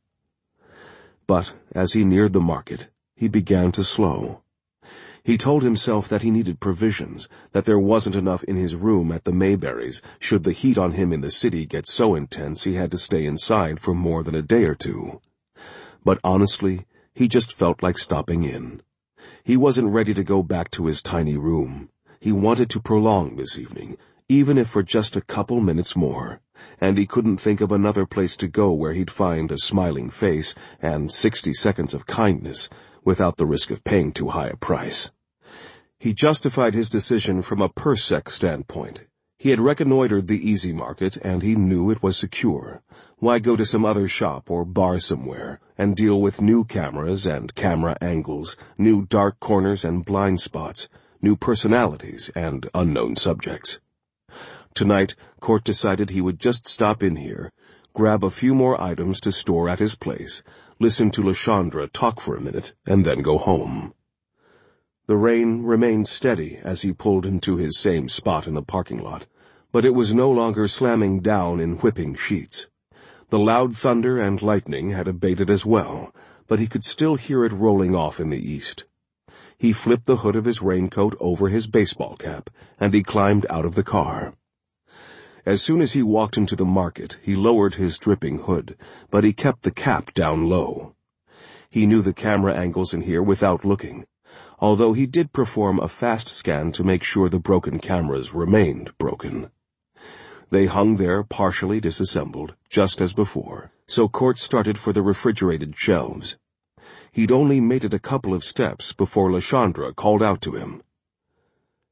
But as he neared the market, he began to slow. He told himself that he needed provisions, that there wasn't enough in his room at the Mayberries should the heat on him in the city get so intense he had to stay inside for more than a day or two. But honestly, he just felt like stopping in. He wasn't ready to go back to his tiny room. He wanted to prolong this evening, even if for just a couple minutes more, and he couldn't think of another place to go where he'd find a smiling face and 60 seconds of kindness without the risk of paying too high a price. He justified his decision from a PERSEC standpoint. He had reconnoitered the Easy Market, and he knew it was secure. Why go to some other shop or bar somewhere and deal with new cameras and camera angles, new dark corners and blind spots, new personalities and unknown subjects? Tonight, Court decided he would just stop in here, grab a few more items to store at his place, listen to LaShondra talk for a minute, and then go home. The rain remained steady as he pulled into his same spot in the parking lot, but it was no longer slamming down in whipping sheets. The loud thunder and lightning had abated as well, but he could still hear it rolling off in the east. He flipped the hood of his raincoat over his baseball cap, and he climbed out of the car. As soon as he walked into the market, he lowered his dripping hood, but he kept the cap down low. He knew the camera angles in here without looking, although he did perform a fast scan to make sure the broken cameras remained broken. They hung there partially disassembled, just as before, so Court started for the refrigerated shelves. He'd only made it a couple of steps before LaShondra called out to him.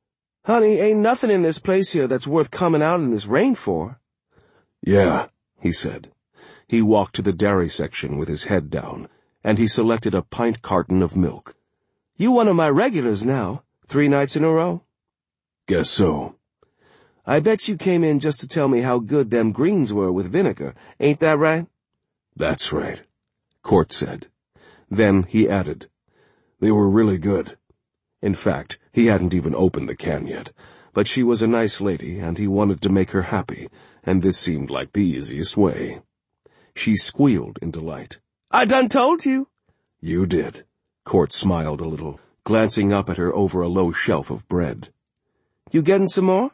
Honey, ain't nothing in this place here that's worth coming out in this rain for. Yeah, he said. He walked to the dairy section with his head down, and he selected a pint carton of milk. You one of my regulars now, 3 nights in a row? Guess so. I bet you came in just to tell me how good them greens were with vinegar, ain't that right? That's right, Court said. Then he added, They were really good. In fact, he hadn't even opened the can yet, but she was a nice lady, and he wanted to make her happy, and this seemed like the easiest way. She squealed in delight. I done told you. You did. Court smiled a little, glancing up at her over a low shelf of bread. You getting some more?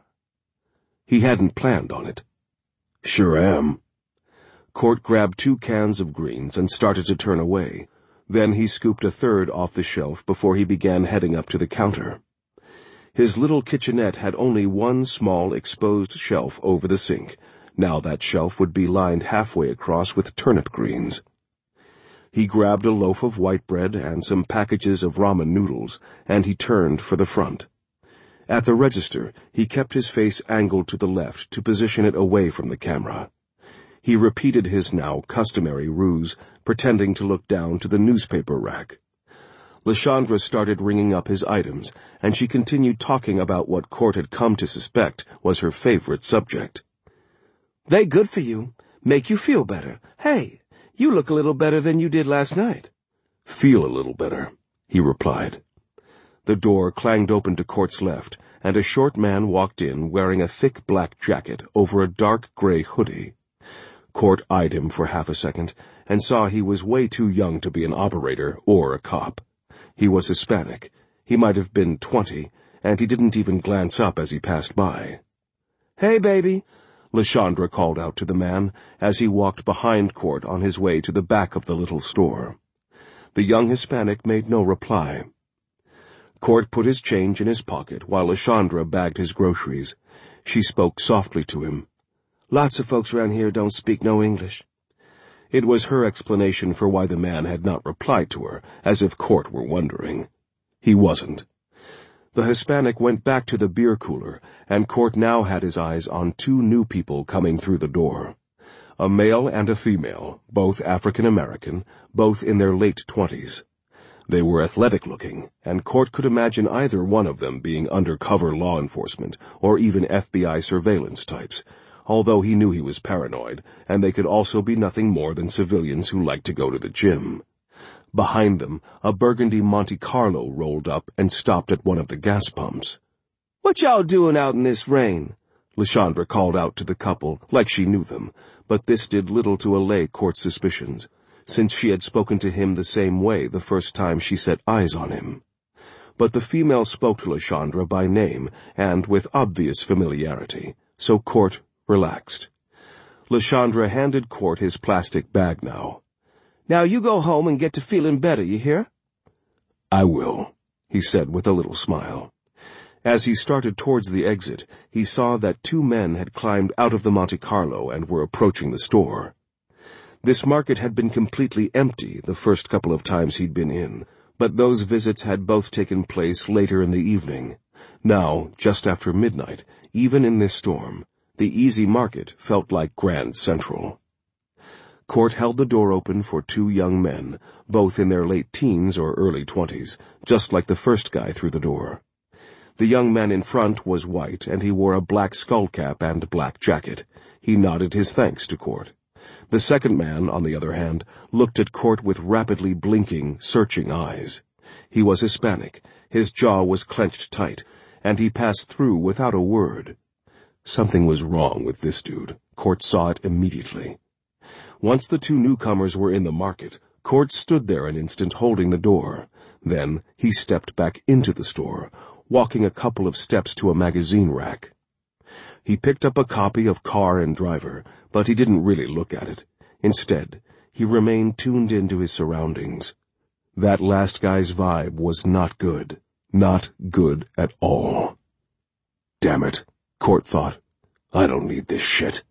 He hadn't planned on it. Sure am. Court grabbed 2 cans of greens and started to turn away. Then he scooped a third off the shelf before he began heading up to the counter. His little kitchenette had only one small exposed shelf over the sink. Now that shelf would be lined halfway across with turnip greens. He grabbed a loaf of white bread and some packages of ramen noodles, and he turned for the front. At the register, he kept his face angled to the left to position it away from the camera. He repeated his now customary ruse, pretending to look down to the newspaper rack. Lashandra started ringing up his items, and she continued talking about what Court had come to suspect was her favorite subject. They good for you. Make you feel better. Hey, you look a little better than you did last night. Feel a little better, he replied. The door clanged open to Court's left, and a short man walked in wearing a thick black jacket over a dark gray hoodie. Court eyed him for half a second and saw he was way too young to be an operator or a cop. He was Hispanic. He might have been 20, and he didn't even glance up as he passed by. Hey, baby, Lashandra called out to the man as he walked behind Court on his way to the back of the little store. The young Hispanic made no reply. Court put his change in his pocket while Lashandra bagged his groceries. She spoke softly to him. Lots of folks around here don't speak no English. It was her explanation for why the man had not replied to her, as if Court were wondering. He wasn't. The Hispanic went back to the beer cooler, and Court now had his eyes on 2 new people coming through the door. A male and a female, both African-American, both in their late 20s. They were athletic-looking, and Court could imagine either one of them being undercover law enforcement or even FBI surveillance types, although he knew he was paranoid, and they could also be nothing more than civilians who liked to go to the gym. Behind them, a burgundy Monte Carlo rolled up and stopped at one of the gas pumps. What y'all doing out in this rain? Lashandra called out to the couple, like she knew them, but this did little to allay Court's suspicions, since she had spoken to him the same way the first time she set eyes on him. But the female spoke to Lashandra by name and with obvious familiarity, so Court relaxed. Lashandra handed Court his plastic bag now. Now you go home and get to feeling better, you hear? I will, he said with a little smile. As he started towards the exit, he saw that 2 men had climbed out of the Monte Carlo and were approaching the store. This market had been completely empty the first couple of times he'd been in, but those visits had both taken place later in the evening. Now, just after midnight, even in this storm, the Easy Market felt like Grand Central. Court held the door open for 2 young men, both in their late teens or early 20s, just like the first guy through the door. The young man in front was white, and he wore a black skullcap and black jacket. He nodded his thanks to Court. The second man, on the other hand, looked at Court with rapidly blinking, searching eyes. He was Hispanic, his jaw was clenched tight, and he passed through without a word. Something was wrong with this dude. Court saw it immediately. Once the 2 newcomers were in the market, Court stood there an instant holding the door. Then he stepped back into the store, walking a couple of steps to a magazine rack. He picked up a copy of Car and Driver, but he didn't really look at it. Instead, he remained tuned into his surroundings. That last guy's vibe was not good. Not good at all. Damn it, Court thought. I don't need this shit.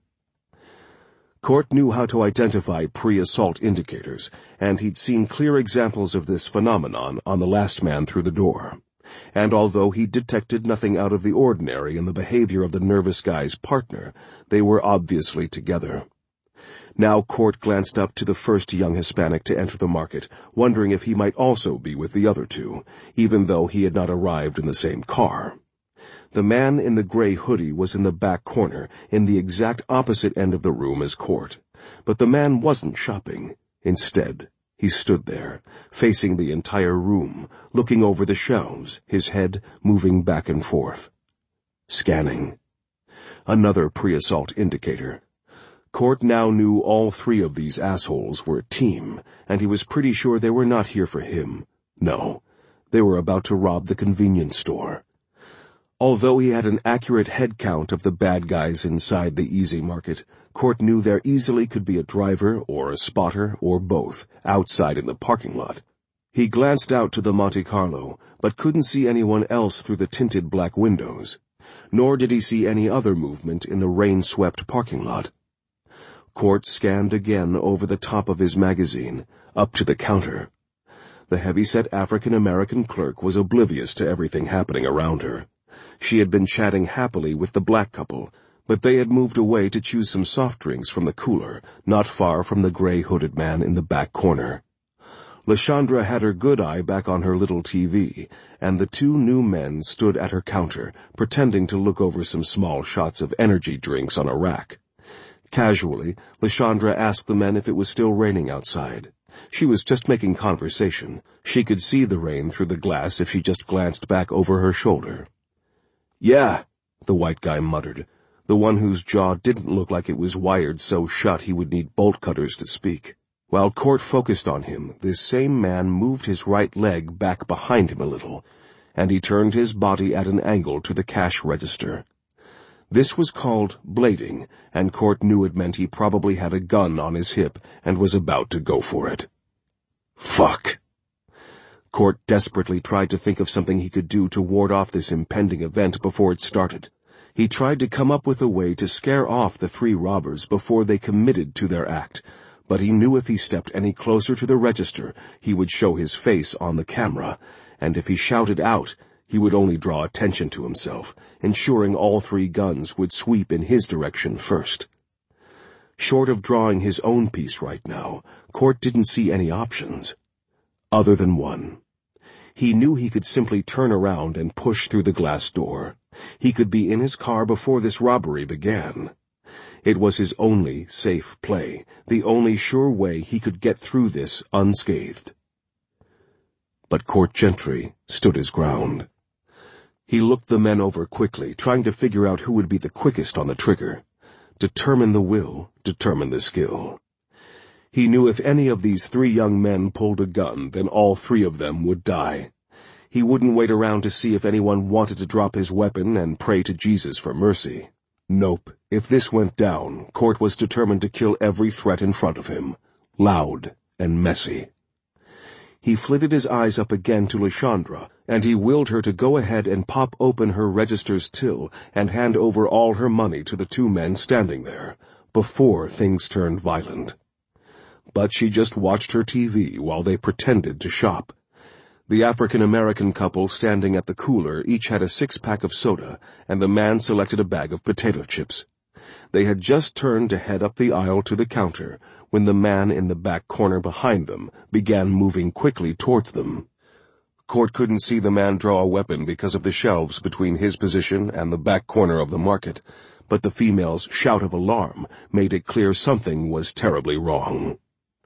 Court knew how to identify pre-assault indicators, and he'd seen clear examples of this phenomenon on the last man through the door. And although he detected nothing out of the ordinary in the behavior of the nervous guy's partner, they were obviously together. Now Court glanced up to the first young Hispanic to enter the market, wondering if he might also be with the other two, even though he had not arrived in the same car. The man in the gray hoodie was in the back corner, in the exact opposite end of the room as Court. But the man wasn't shopping. Instead, he stood there, facing the entire room, looking over the shelves, his head moving back and forth. Scanning. Another pre-assault indicator. Court now knew all three of these assholes were a team, and he was pretty sure they were not here for him. No, they were about to rob the convenience store. Although he had an accurate head count of the bad guys inside the Easy Market, Court knew there easily could be a driver or a spotter or both outside in the parking lot. He glanced out to the Monte Carlo, but couldn't see anyone else through the tinted black windows. Nor did he see any other movement in the rain-swept parking lot. Court scanned again over the top of his magazine, up to the counter. The heavy-set African-American clerk was oblivious to everything happening around her. She had been chatting happily with the black couple, but they had moved away to choose some soft drinks from the cooler, not far from the gray-hooded man in the back corner. LaShondra had her good eye back on her little TV, and the two new men stood at her counter, pretending to look over some small shots of energy drinks on a rack. Casually, LaShondra asked the men if it was still raining outside. She was just making conversation. She could see the rain through the glass if she just glanced back over her shoulder. "Yeah," the white guy muttered, the one whose jaw didn't look like it was wired so shut he would need bolt cutters to speak. While Court focused on him, this same man moved his right leg back behind him a little, and he turned his body at an angle to the cash register. This was called blading, and Court knew it meant he probably had a gun on his hip and was about to go for it. Fuck. Court desperately tried to think of something he could do to ward off this impending event before it started. He tried to come up with a way to scare off the three robbers before they committed to their act, but he knew if he stepped any closer to the register, he would show his face on the camera, and if he shouted out, he would only draw attention to himself, ensuring all three guns would sweep in his direction first. Short of drawing his own piece right now, Court didn't see any options. Other than one. He knew he could simply turn around and push through the glass door. He could be in his car before this robbery began. It was his only safe play, the only sure way he could get through this unscathed. But Court Gentry stood his ground. He looked the men over quickly, trying to figure out who would be the quickest on the trigger. Determine the will, determine the skill. He knew if any of these three young men pulled a gun, then all three of them would die. He wouldn't wait around to see if anyone wanted to drop his weapon and pray to Jesus for mercy. Nope. If this went down, Court was determined to kill every threat in front of him. Loud and messy. He flitted his eyes up again to LaShondra, and he willed her to go ahead and pop open her register's till and hand over all her money to the two men standing there, before things turned violent. But she just watched her TV while they pretended to shop. The African-American couple standing at the cooler each had a 6-pack of soda, and the man selected a bag of potato chips. They had just turned to head up the aisle to the counter when the man in the back corner behind them began moving quickly towards them. Court couldn't see the man draw a weapon because of the shelves between his position and the back corner of the market, but the female's shout of alarm made it clear something was terribly wrong.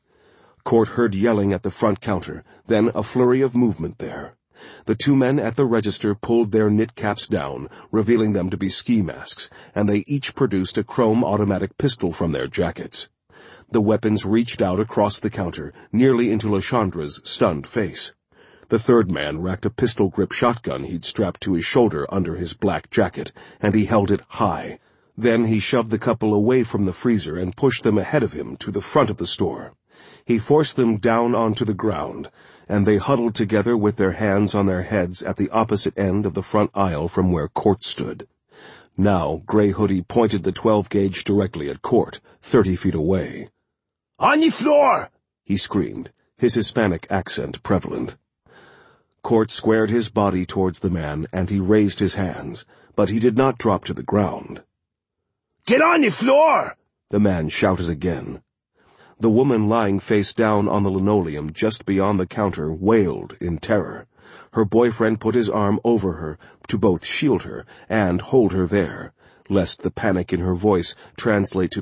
Court heard yelling at the front counter, then a flurry of movement there. The two men at the register pulled their knit caps down, revealing them to be ski masks, and they each produced a chrome automatic pistol from their jackets. The weapons reached out across the counter, nearly into LaShondra's stunned face. The third man racked a pistol-grip shotgun he'd strapped to his shoulder under his black jacket, and he held it high. Then he shoved the couple away from the freezer and pushed them ahead of him to the front of the store. He forced them down onto the ground, and they huddled together with their hands on their heads at the opposite end of the front aisle from where Court stood. Now, Gray Hoodie pointed the 12-gauge directly at Court, 30 feet away. "On the floor!" he screamed, his Hispanic accent prevalent. Court squared his body towards the man, and he raised his hands, but he did not drop to the ground. "Get on the floor!" the man shouted again. The woman lying face down on the linoleum just beyond the counter wailed in terror. Her boyfriend put his arm over her to both shield her and hold her there, lest the panic in her voice translate to